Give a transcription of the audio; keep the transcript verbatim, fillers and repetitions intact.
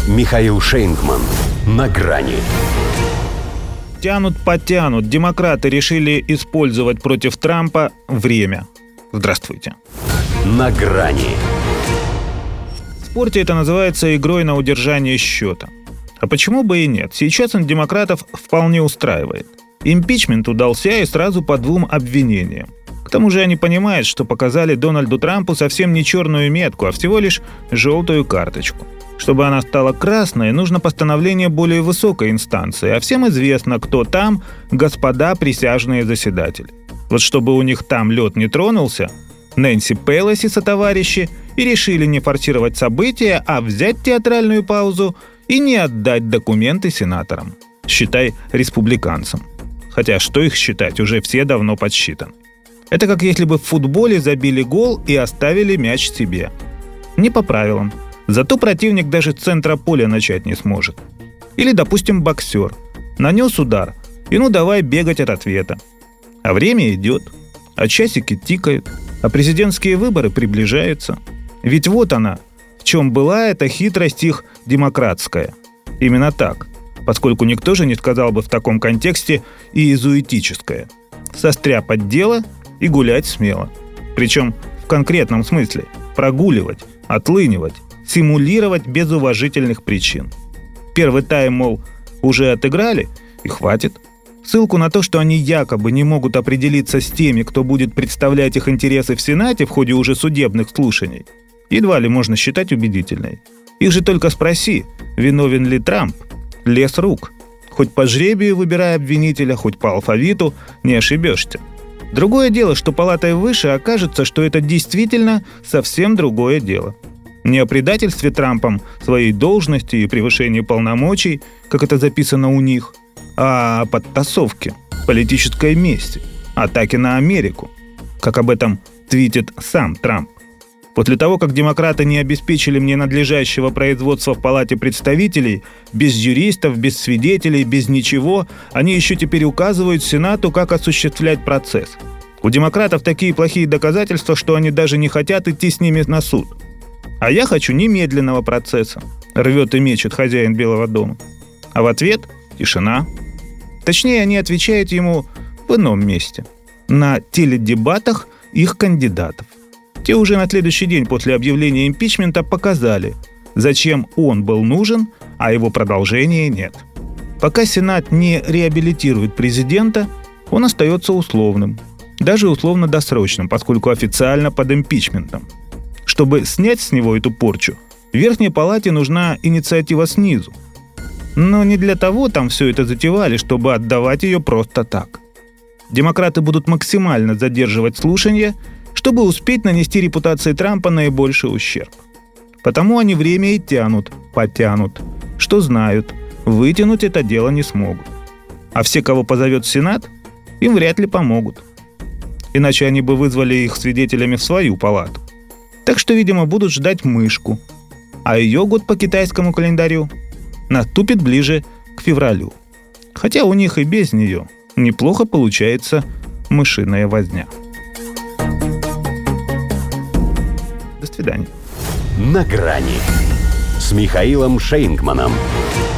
Михаил Шейнгман. На грани. Тянут-потянут. Демократы решили использовать против Трампа время. Здравствуйте. На грани. В спорте это называется игрой на удержание счета. А почему бы и нет? Сейчас он демократов вполне устраивает. Импичмент удался и сразу по двум обвинениям. К тому же они понимают, что показали Дональду Трампу совсем не черную метку, а всего лишь желтую карточку. Чтобы она стала красной, нужно постановление более высокой инстанции, а всем известно, кто там господа присяжные заседатели. Вот чтобы у них там лед не тронулся, Нэнси Пелоси сотоварищи и решили не форсировать события, а взять театральную паузу и не отдать документы сенаторам. Считай, республиканцам. Хотя что их считать, уже все давно подсчитаны. Это как если бы в футболе забили гол и оставили мяч себе. Не по правилам. Зато противник даже с центра поля начать не сможет. Или, допустим, боксер. Нанес удар, и ну давай бегать от ответа. А время идет, а часики тикают, а президентские выборы приближаются. Ведь вот она, в чем была эта хитрость их демократская. Именно так, поскольку никто же не сказал бы в таком контексте и иезуитическое. Состряпать дело и гулять смело. Причем в конкретном смысле прогуливать, отлынивать, симулировать без уважительных причин. Первый тайм, мол, уже отыграли, и хватит. Ссылку на то, что они якобы не могут определиться с теми, кто будет представлять их интересы в Сенате в ходе уже судебных слушаний, едва ли можно считать убедительной. Их же только спроси, виновен ли Трамп, лес рук. Хоть по жребию выбирай обвинителя, хоть по алфавиту, не ошибешься. Другое дело, что палатой выше окажется, что это действительно совсем другое дело. Не о предательстве Трампом своей должности и превышении полномочий, как это записано у них, а о подтасовке, политической мести, атаке на Америку, как об этом твитит сам Трамп. После того, как демократы не обеспечили мне надлежащего производства в Палате представителей, без юристов, без свидетелей, без ничего, они еще теперь указывают Сенату, как осуществлять процесс. У демократов такие плохие доказательства, что они даже не хотят идти с ними на суд. А я хочу немедленного процесса, рвет и мечет хозяин Белого дома. А в ответ – тишина. Точнее, они отвечают ему в ином месте. На теледебатах их кандидатов. Те уже на следующий день после объявления импичмента показали, зачем он был нужен, а его продолжения нет. Пока Сенат не реабилитирует президента, он остается условным. Даже условно-досрочным, поскольку официально под импичментом. Чтобы снять с него эту порчу, в Верхней Палате нужна инициатива снизу. Но не для того там все это затевали, чтобы отдавать ее просто так. Демократы будут максимально задерживать слушания, чтобы успеть нанести репутации Трампа наибольший ущерб. Потому они время и тянут, потянут, что знают, вытянуть это дело не смогут. А все, кого позовет Сенат, им вряд ли помогут. Иначе они бы вызвали их свидетелями в свою палату. Так что, видимо, будут ждать мышку. А ее год по китайскому календарю наступит ближе к февралю. Хотя у них и без нее неплохо получается мышиная возня. До свидания. На грани с Михаилом Шейнгманом.